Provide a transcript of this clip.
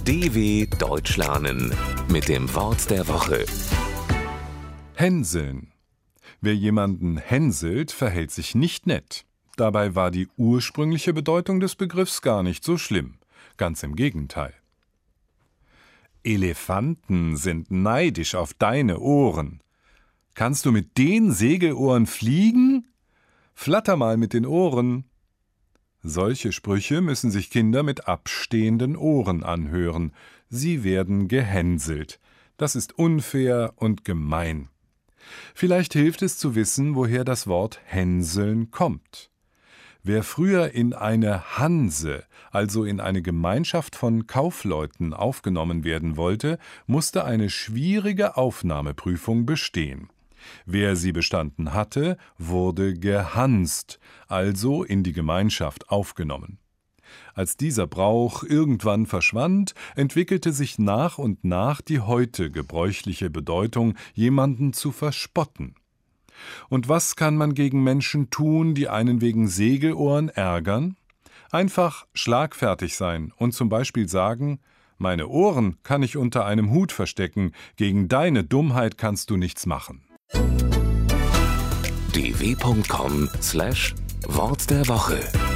DW Deutsch lernen mit dem Wort der Woche. Hänseln. Wer jemanden hänselt, verhält sich nicht nett. Dabei war die ursprüngliche Bedeutung des Begriffs gar nicht so schlimm. Ganz im Gegenteil. Elefanten sind neidisch auf deine Ohren. Kannst du mit den Segelohren fliegen? Flatter mal mit den Ohren. Solche Sprüche müssen sich Kinder mit abstehenden Ohren anhören. Sie werden gehänselt. Das ist unfair und gemein. Vielleicht hilft es zu wissen, woher das Wort hänseln kommt. Wer früher in eine Hanse, also in eine Gemeinschaft von Kaufleuten, aufgenommen werden wollte, musste eine schwierige Aufnahmeprüfung bestehen. Wer sie bestanden hatte, wurde gehanst, also in die Gemeinschaft aufgenommen. Als dieser Brauch irgendwann verschwand, entwickelte sich nach und nach die heute gebräuchliche Bedeutung, jemanden zu verspotten. Und was kann man gegen Menschen tun, die einen wegen Segelohren ärgern? Einfach schlagfertig sein und zum Beispiel sagen: Meine Ohren kann ich unter einem Hut verstecken, gegen deine Dummheit kannst du nichts machen. dw.com/Wort der Woche